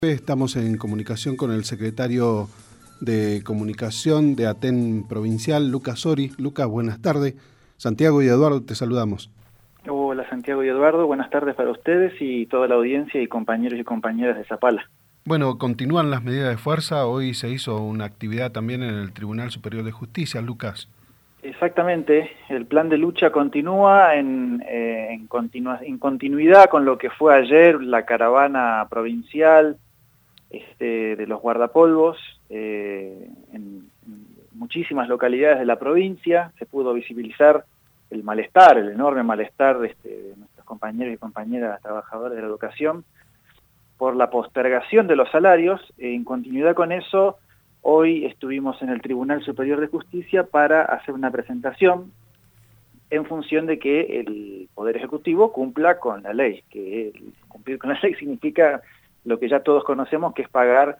Estamos en comunicación con el secretario de Comunicación de Aten Provincial, Lucas Sori. Lucas, buenas tardes. Santiago y Eduardo, te saludamos. Hola Santiago y Eduardo, buenas tardes para ustedes y toda la audiencia y compañeros y compañeras de Zapala. Bueno, continúan las medidas de fuerza. Hoy se hizo una actividad también en el Tribunal Superior de Justicia, Lucas. Exactamente, el plan de lucha continúa en continuidad con lo que fue ayer la caravana provincial de los guardapolvos. En muchísimas localidades de la provincia se pudo visibilizar el malestar, el enorme malestar de nuestros compañeros y compañeras trabajadores de la educación por la postergación de los salarios. En continuidad con eso, hoy estuvimos en el Tribunal Superior de Justicia para hacer una presentación en función de que el Poder Ejecutivo cumpla con la ley, que cumplir con la ley significa lo que ya todos conocemos, que es pagar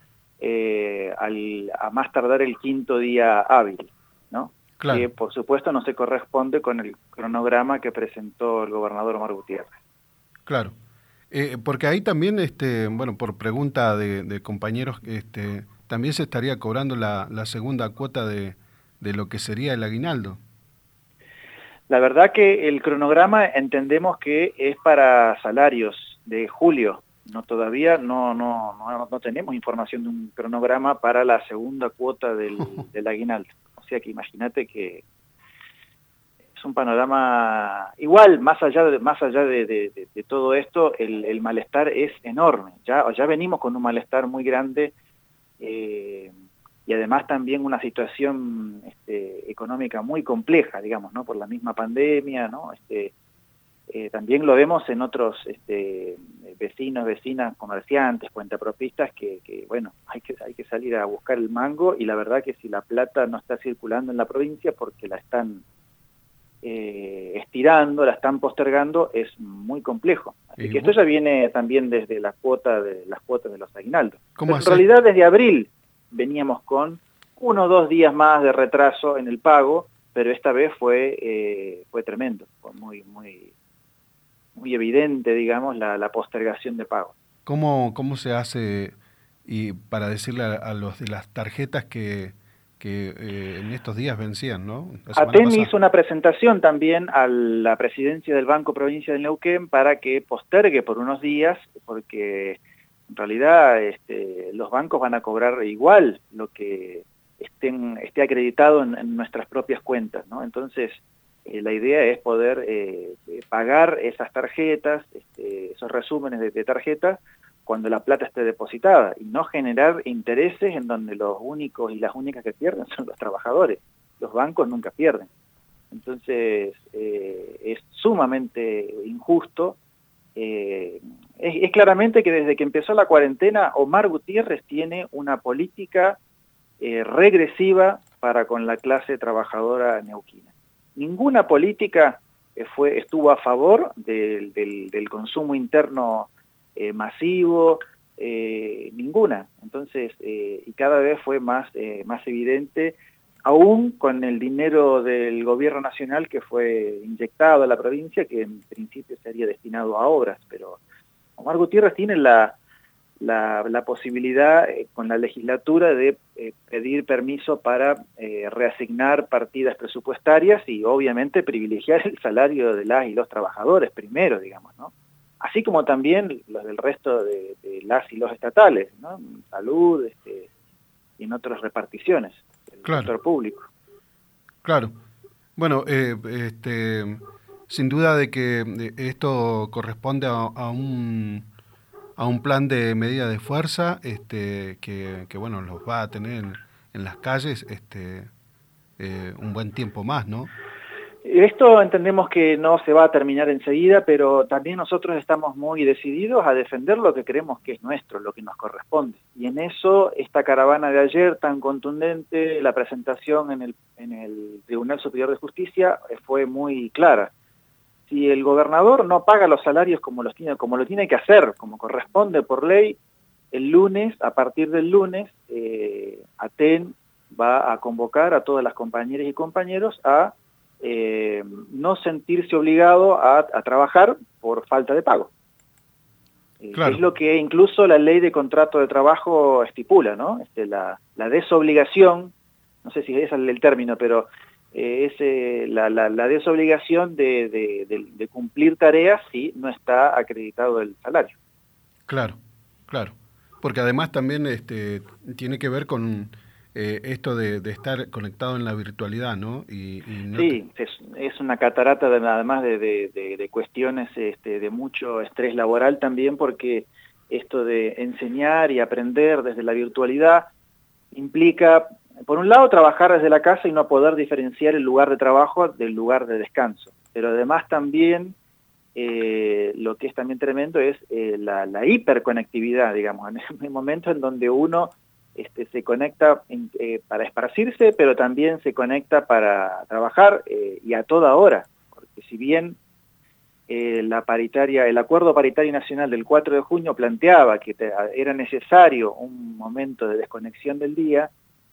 a más tardar el 5º día hábil, ¿no? Claro. Que por supuesto no se corresponde con el cronograma que presentó el gobernador Omar Gutiérrez. Claro. Porque ahí también, bueno, por pregunta de compañeros, también se estaría cobrando la segunda cuota de lo que sería el aguinaldo. La verdad que el cronograma entendemos que es para salarios de julio. Todavía no tenemos información de un cronograma para la segunda cuota del aguinaldo. O sea que imagínate que es un panorama igual, más allá de todo esto, el malestar es enorme. Ya venimos con un malestar muy grande y además también una situación económica muy compleja, digamos, ¿no? Por la misma pandemia, ¿no? También lo vemos en otros vecinos, vecinas, comerciantes, cuentapropistas, que bueno, hay que salir a buscar el mango, y la verdad que si la plata no está circulando en la provincia porque la están estirando, la están postergando, es muy complejo. Así que esto ya viene también desde las cuotas de los aguinaldos. Pero en realidad desde abril veníamos con 1 o 2 días más de retraso en el pago, pero esta vez fue tremendo, fue muy evidente, digamos, la postergación de pago. ¿Cómo se hace y para decirle a los de las tarjetas que en estos días vencían, ¿no? Aten hizo una presentación también a la presidencia del Banco Provincia de Neuquén para que postergue por unos días, porque en realidad los bancos van a cobrar igual lo que esté acreditado en nuestras propias cuentas, ¿no? Entonces, la idea es poder pagar esas tarjetas, esos resúmenes de tarjetas, cuando la plata esté depositada, y no generar intereses en donde los únicos y las únicas que pierden son los trabajadores. Los bancos nunca pierden. Entonces, es sumamente injusto. Es claramente que desde que empezó la cuarentena, Omar Gutiérrez tiene una política regresiva para con la clase trabajadora neuquina. Ninguna política estuvo a favor del consumo interno masivo, ninguna. Entonces, y cada vez fue más evidente, aún con el dinero del gobierno nacional que fue inyectado a la provincia, que en principio sería destinado a obras, pero Omar Gutiérrez tiene la posibilidad con la legislatura de pedir permiso para reasignar partidas presupuestarias y obviamente privilegiar el salario de las y los trabajadores primero, digamos, ¿no? Así como también los del resto de las y los estatales, ¿no? Salud y en otras reparticiones del sector público. Claro. Bueno, sin duda de que esto corresponde a un plan de medida de fuerza que bueno, los va a tener en las calles un buen tiempo más, ¿no? Esto entendemos que no se va a terminar enseguida, pero también nosotros estamos muy decididos a defender lo que creemos que es nuestro, lo que nos corresponde. Y en eso, esta caravana de ayer tan contundente, la presentación en el Tribunal Superior de Justicia fue muy clara. Si el gobernador no paga los salarios como lo tiene que hacer, como corresponde por ley, el lunes, a partir del lunes, Aten va a convocar a todas las compañeras y compañeros a no sentirse obligado a trabajar por falta de pago. Claro. Es lo que incluso la ley de contrato de trabajo estipula, ¿no? La desobligación, no sé si es el término, pero la desobligación de cumplir tareas si no está acreditado el salario. Claro, claro. Porque además también tiene que ver con esto de estar conectado en la virtualidad, ¿no? Y no Sí, es una catarata además de cuestiones de mucho estrés laboral también, porque esto de enseñar y aprender desde la virtualidad implica, por un lado, trabajar desde la casa y no poder diferenciar el lugar de trabajo del lugar de descanso. Pero además también, lo que es también tremendo es la hiperconectividad, digamos, en el momento en donde uno se conecta para esparcirse, pero también se conecta para trabajar y a toda hora, porque si bien el acuerdo paritario nacional del 4 de junio planteaba que era necesario un momento de desconexión del día,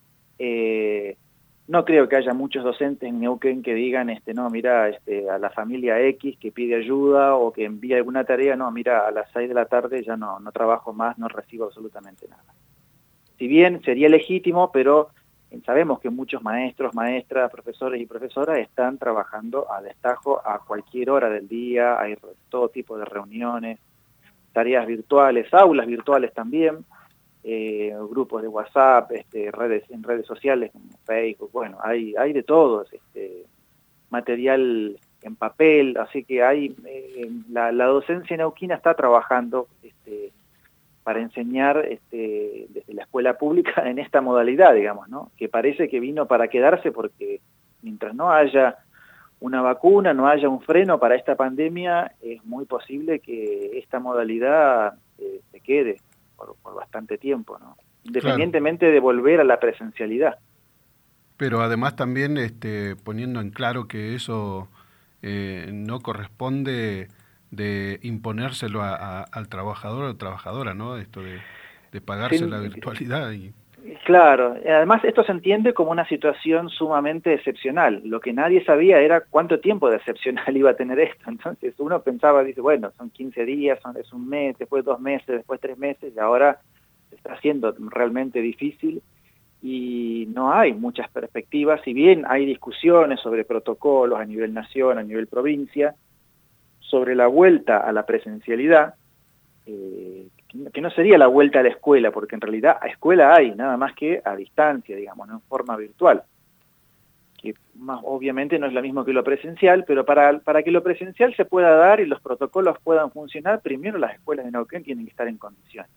no creo que haya muchos docentes en Neuquén que digan, no, mira, a la familia X que pide ayuda o que envía alguna tarea, no, mira, a las 6 de la tarde ya no trabajo más, no recibo absolutamente nada. Si bien sería legítimo, pero sabemos que muchos maestros, maestras, profesores y profesoras están trabajando a destajo a cualquier hora del día, hay todo tipo de reuniones, tareas virtuales, aulas virtuales también, grupos de WhatsApp, en redes sociales como Facebook, bueno, hay de todos, material en papel, así que hay la docencia neuquina está trabajando para enseñar desde la escuela pública en esta modalidad, digamos, ¿no? Que parece que vino para quedarse porque mientras no haya una vacuna, no haya un freno para esta pandemia, es muy posible que esta modalidad se quede por bastante tiempo, ¿no? claro. Independientemente de volver a la presencialidad. Pero además también poniendo en claro que eso no corresponde de imponérselo al trabajador o trabajadora, ¿no? Esto de pagarse la Sin, virtualidad. Claro, además esto se entiende como una situación sumamente excepcional. Lo que nadie sabía era cuánto tiempo de excepcional iba a tener esto. Entonces uno pensaba, dice, bueno, son 15 días, es un mes, después 2 meses, después 3 meses, y ahora se está haciendo realmente difícil y no hay muchas perspectivas. Si bien hay discusiones sobre protocolos a nivel nación, a nivel provincia, sobre la vuelta a la presencialidad, que no sería la vuelta a la escuela, porque en realidad a escuela hay, nada más que a distancia, digamos, ¿no? En forma virtual, que más obviamente no es lo mismo que lo presencial, pero para que lo presencial se pueda dar y los protocolos puedan funcionar, primero las escuelas de Neuquén tienen que estar en condiciones,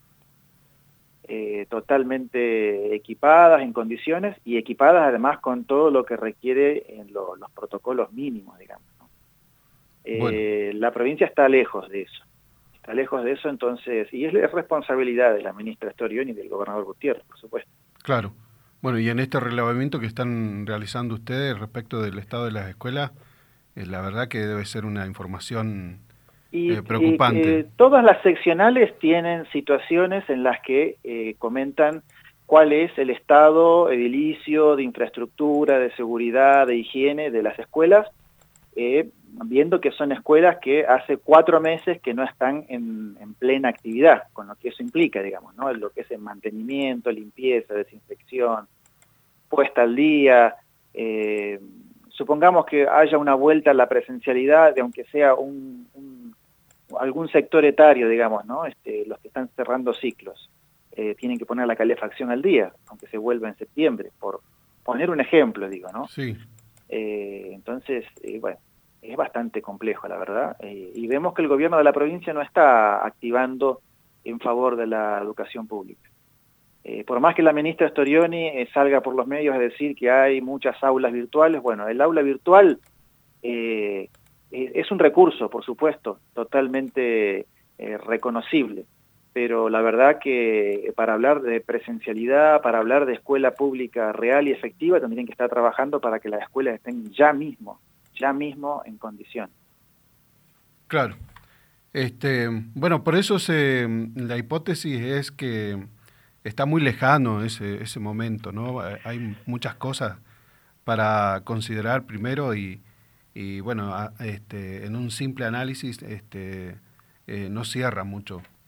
totalmente equipadas, en condiciones, y equipadas además con todo lo que requiere en los protocolos mínimos, digamos, ¿no? Bueno, La provincia está lejos de eso. Está lejos de eso, entonces, y es responsabilidad de la ministra Storioni y del gobernador Gutiérrez, por supuesto. claro. Bueno, y en este relevamiento que están realizando ustedes respecto del estado de las escuelas, la verdad que debe ser una información preocupante. Todas las seccionales tienen situaciones en las que comentan cuál es el estado edilicio, de infraestructura, de seguridad, de higiene de las escuelas, viendo que son escuelas que hace 4 meses que no están en plena actividad, con lo que eso implica, digamos, ¿no? Lo que es el mantenimiento, limpieza, desinfección, puesta al día. Supongamos que haya una vuelta a la presencialidad, de aunque sea algún sector etario, digamos, ¿no? Los que están cerrando ciclos, tienen que poner la calefacción al día, aunque se vuelva en septiembre, por poner un ejemplo, digo, ¿no? Sí, Entonces, bueno, es bastante complejo, la verdad, y vemos que el gobierno de la provincia no está activando en favor de la educación pública. Por más que la ministra Storioni salga por los medios a decir que hay muchas aulas virtuales, bueno, el aula virtual es un recurso, por supuesto, totalmente reconocible, pero la verdad que para hablar de presencialidad, para hablar de escuela pública real y efectiva, tendrían que estar trabajando para que las escuelas estén ya mismo en condición. claro. Bueno, por eso la hipótesis es que está muy lejano ese momento, ¿no? Hay muchas cosas para considerar primero y bueno, en un simple análisis no cierra mucho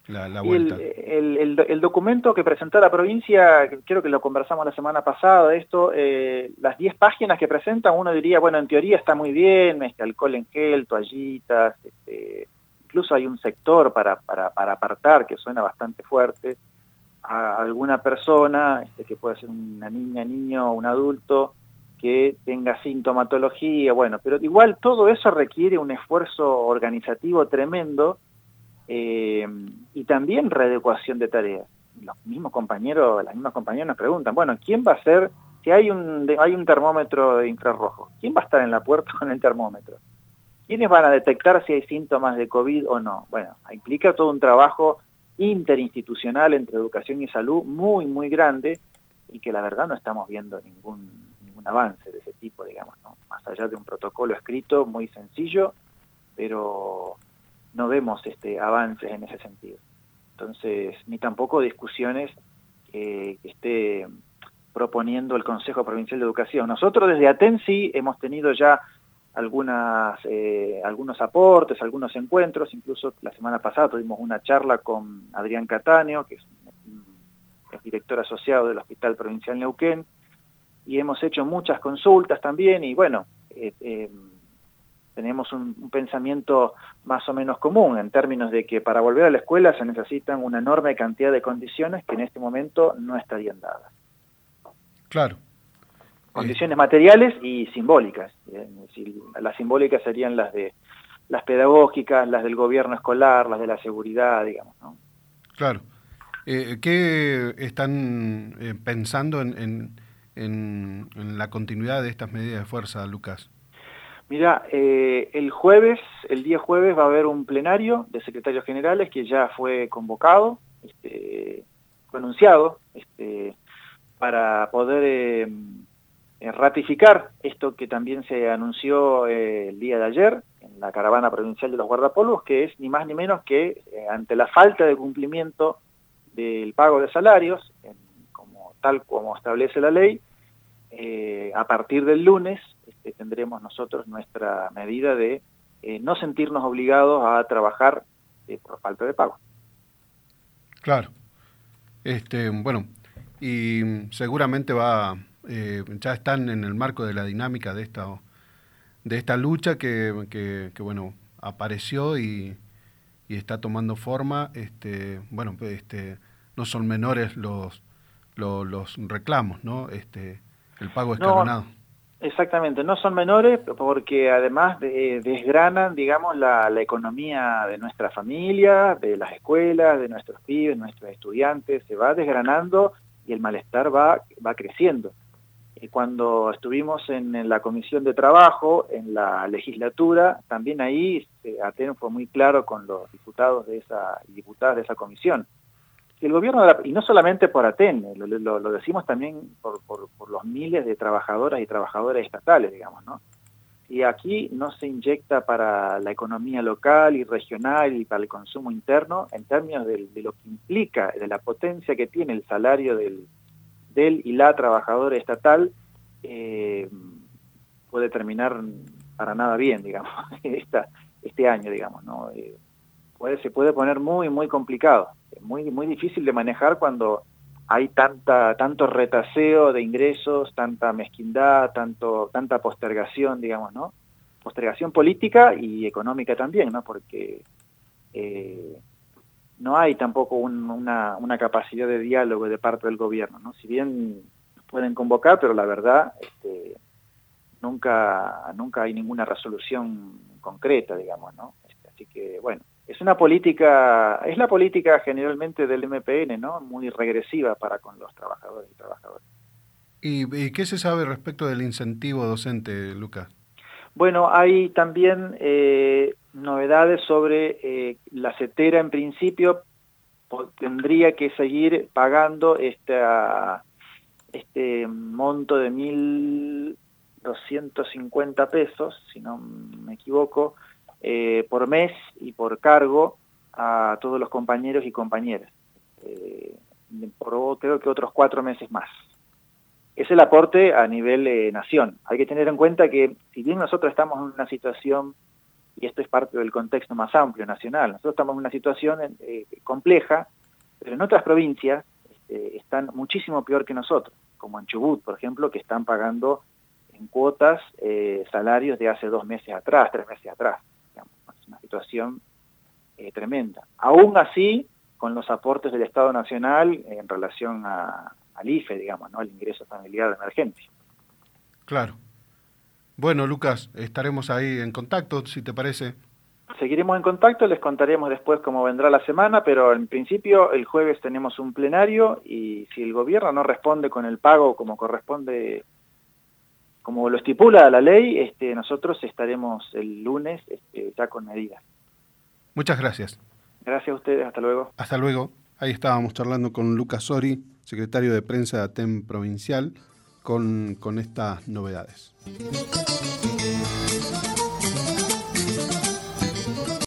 la Y vuelta. el documento que presentó la provincia, creo que lo conversamos la semana pasada, las 10 páginas que presentan, uno diría, bueno, en teoría está muy bien, alcohol en gel, toallitas, incluso hay un sector para apartar, que suena bastante fuerte, a alguna persona, que puede ser una niña, niño o un adulto, que tenga sintomatología, bueno, pero igual todo eso requiere un esfuerzo organizativo tremendo, y también readecuación de tareas. Los mismos compañeros, las mismas compañeras nos preguntan, bueno, ¿quién va a ser, si hay un termómetro de infrarrojo, quién va a estar en la puerta con el termómetro? ¿Quiénes van a detectar si hay síntomas de COVID o no? Bueno, implica todo un trabajo interinstitucional entre educación y salud muy, muy grande, y que la verdad no estamos viendo ningún avance de ese tipo, digamos, ¿no? Más allá de un protocolo escrito muy sencillo, pero no vemos avances en ese sentido. Entonces, ni tampoco discusiones que esté proponiendo el Consejo Provincial de Educación. Nosotros desde ATEN sí hemos tenido ya algunos aportes, algunos encuentros, incluso la semana pasada tuvimos una charla con Adrián Cattaneo, que es director asociado del Hospital Provincial Neuquén, y hemos hecho muchas consultas también, y bueno, tenemos un pensamiento más o menos común en términos de que para volver a la escuela se necesitan una enorme cantidad de condiciones que en este momento no estarían dadas. Claro. Condiciones materiales y simbólicas. Las simbólicas serían las pedagógicas, las del gobierno escolar, las de la seguridad, digamos, ¿no? Claro. ¿Qué están pensando en la continuidad de estas medidas de fuerza, Lucas? Mira, el día jueves va a haber un plenario de secretarios generales que ya fue convocado, fue anunciado, para poder ratificar esto que también se anunció el día de ayer en la caravana provincial de los guardapolvos, que es ni más ni menos que ante la falta de cumplimiento del pago de salarios, tal como establece la ley, a partir del lunes tendremos nosotros nuestra medida de no sentirnos obligados a trabajar por falta de pago. Claro. Bueno, y seguramente ya están en el marco de la dinámica de esta lucha que bueno, apareció y está tomando forma. Bueno, no son menores los reclamos, ¿no? El pago escalonado. No, exactamente, no son menores porque además desgranan, digamos, la economía de nuestra familia, de las escuelas, de nuestros pibes, nuestros estudiantes, se va desgranando y el malestar va creciendo. Cuando estuvimos en la Comisión de Trabajo, en la legislatura, también ahí ATEN fue muy claro con los diputados y diputadas de esa comisión. El gobierno, y no solamente por ATEN, lo decimos también por los miles de trabajadoras y trabajadores estatales, digamos, ¿no? Si aquí no se inyecta para la economía local y regional y para el consumo interno, en términos de lo que implica, de la potencia que tiene el salario del y la trabajadora estatal, puede terminar para nada bien, digamos, este año, digamos, ¿no? Se puede poner muy, muy complicado, muy, muy difícil de manejar cuando hay tanto retaseo de ingresos, tanta mezquindad, tanta postergación, digamos, ¿no? Postergación política y económica también, ¿no? Porque no hay tampoco una capacidad de diálogo de parte del gobierno, ¿no? Si bien pueden convocar, pero la verdad nunca hay ninguna resolución concreta, digamos, ¿no? Así que, bueno, es la política generalmente del MPN, ¿no? Muy regresiva para con los trabajadores y trabajadoras. ¿Y qué se sabe respecto del incentivo docente, Lucas? Bueno, hay también novedades sobre la CETERA. En principio tendría que seguir pagando este monto de 1.250 pesos, si no me equivoco, por mes y por cargo a todos los compañeros y compañeras, por creo que otros 4 meses más. Es el aporte a nivel nación. Hay que tener en cuenta que si bien nosotros estamos en una situación y esto es parte del contexto más amplio nacional. Nosotros estamos en una situación compleja, pero en otras provincias están muchísimo peor que nosotros, como en Chubut, por ejemplo, que están pagando en cuotas salarios de hace 2 meses atrás, 3 meses atrás. Digamos, es una situación tremenda. Aún así, con los aportes del Estado Nacional en relación al IFE, digamos, ¿no? Al ingreso familiar de emergencia. Claro. Bueno, Lucas, estaremos ahí en contacto, si te parece. Seguiremos en contacto, les contaremos después cómo vendrá la semana, pero en principio el jueves tenemos un plenario y si el gobierno no responde con el pago como corresponde, como lo estipula la ley, nosotros estaremos el lunes ya con medidas. Muchas gracias. Gracias a ustedes, hasta luego. Hasta luego. Ahí estábamos charlando con Lucas Sori, secretario de prensa de ATEM provincial, con estas novedades.